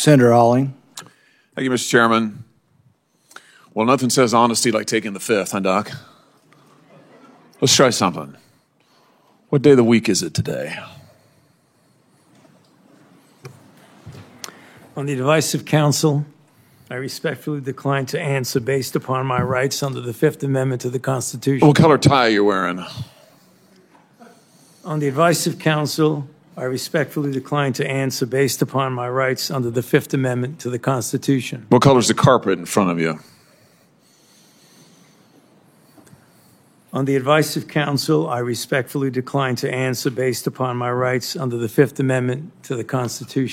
Senator Alling. Thank you, Mr. Chairman. Well, nothing says honesty like taking the fifth, huh, Doc? Let's try something. What day of the week is it today? On the advice of counsel, I respectfully decline to answer based upon my rights under the Fifth Amendment to the Constitution. What color tie are you wearing? On the advice of counsel, I respectfully decline to answer based upon my rights under the Fifth Amendment to the Constitution. What color's the carpet in front of you? On the advice of counsel, I respectfully decline to answer based upon my rights under the Fifth Amendment to the Constitution.